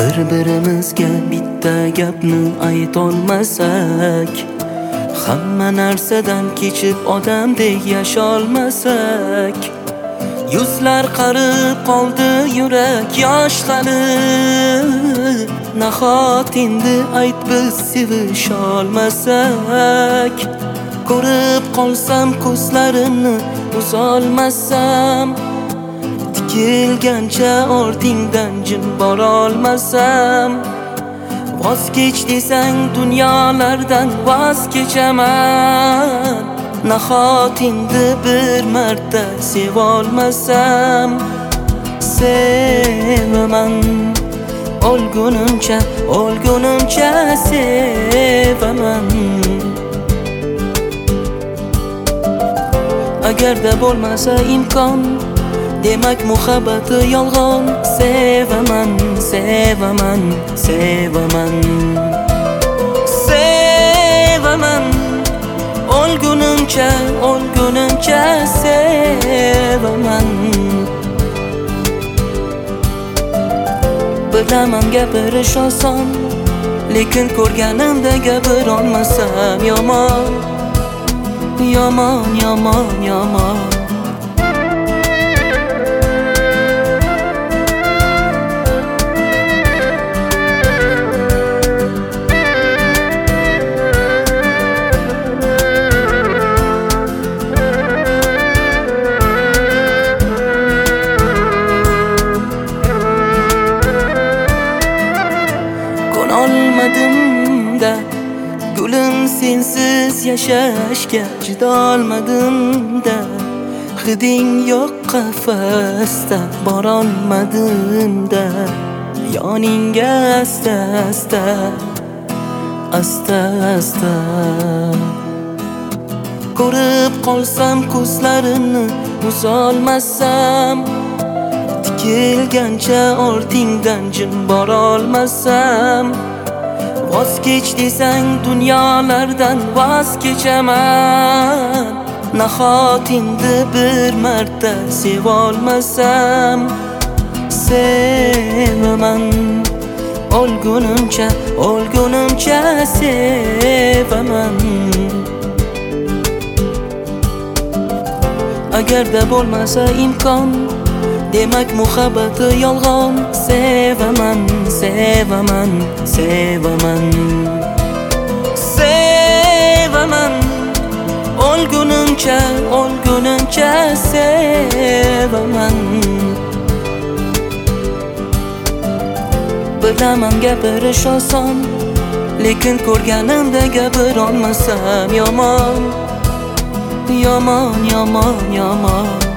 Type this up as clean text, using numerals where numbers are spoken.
Bir-birimizga bitta gapni aytolmasak, hamma narsadan kechib odamdek yasholmasak, yuzlar qarib qoldi, yurak yoshlanib, nahot endi ayt biz sevisholmasak. Ko'rib qolsam ko'zlarimni uzolmasam, tikilgancha ortingdan jim borolmasam, voz kech desang dunyolardan voz kechaman. Nahot endi bir marta sevolmasam, sevaman o'lgunimcha, o'lgunimcha sevaman. Agarda bo'lmasa imkon, demak muhabbati yolg'on. Sevaman, sevaman, sevaman, sevaman o'lgunimcha, o'lgunimcha sevaman. Bilaman gapirish oson, lekin ko'rganimda gapirolmasam yomon, yomon, yomon, yomon. Olmadim-da gulim sensiz yashashga chidolmadim-da, hiding yo'q qafasda borolmadim-da, yoningga asta asta, asta asta. Ko'rib qolsam ko'zlarimni uzolmasam, tikilgancha ortingdan jim borolmasam, voz kech desang dunyolardan voz kechaman. Nahot endi bir marta sevolmasam, sevaman o'lgunimcha, o'lgunimcha sevaman. Agarda bo'lmasa imkon, demak muhabbati yolg'on. Sevaman, sevaman, sevaman, sevaman o'lgunimcha, o'lgunimcha sevaman. Bilaman gapirish oson, lekin ko'rganimda gapirolmasam yomon, yomon, yomon, yomon.